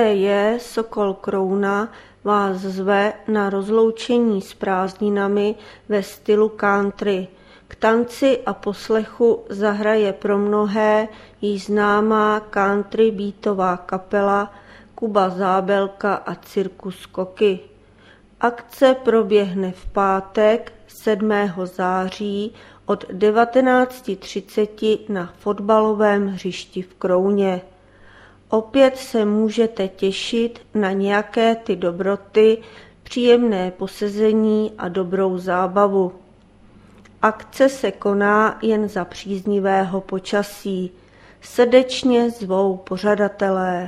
STJ Sokol Krouna vás zve na rozloučení s prázdninami ve stylu country. K tanci a poslechu zahraje pro mnohé již známá country beatová kapela Kuba Zábelka a Cirkus Koky. Akce proběhne v pátek 7. září od 19:30 na fotbalovém hřišti v Krouně. Opět se můžete těšit na nějaké ty dobroty, příjemné posezení a dobrou zábavu. Akce se koná jen za příznivého počasí. Srdečně zvou pořadatelé.